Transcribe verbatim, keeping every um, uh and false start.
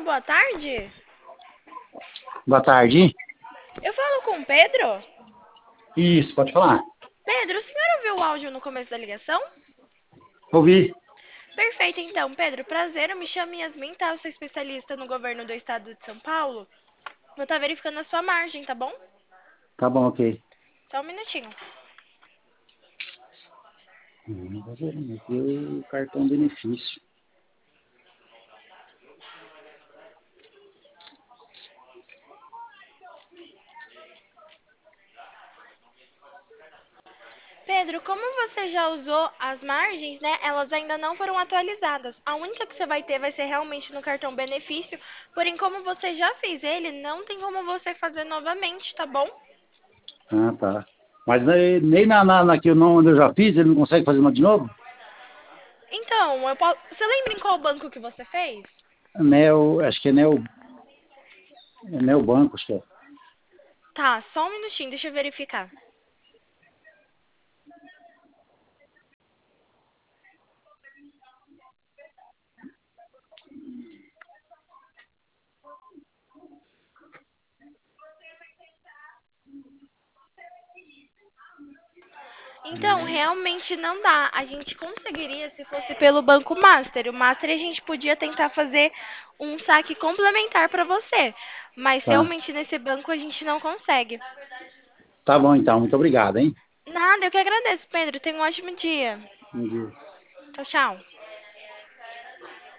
boa tarde. Boa tarde. Eu falo com o Pedro? Isso, pode falar. Pedro, o senhor ouviu o áudio no começo da ligação? Ouvi. Perfeito, então, Pedro. Prazer, eu me chamo Yasmin, tá? Eu sou especialista no governo do estado de São Paulo. Vou estar verificando a sua margem, tá bom? Tá bom, ok. Só um minutinho. Hum, vou ver aqui o cartão benefício. Pedro, como você já usou as margens, né? Elas ainda não foram atualizadas. A única que você vai ter vai ser realmente no cartão benefício. Porém, como você já fez ele, não tem como você fazer novamente, tá bom? Ah, tá. Mas nem nem na, na, na que eu não, onde eu já fiz, ele não consegue fazer uma de novo? Então, eu posso... você lembra em qual banco que você fez? Neo, acho que é Neo, é Neo Banco, acho que é. Tá, só um minutinho, deixa eu verificar. Então, realmente não dá. A gente conseguiria se fosse pelo Banco Master. O Master a gente podia tentar fazer um saque complementar para você. Mas Tá. realmente nesse banco a gente não consegue. Tá bom, então. Muito obrigado, hein? Nada, eu que agradeço, Pedro. Tenha um ótimo dia. Bom dia. Tchau, tchau.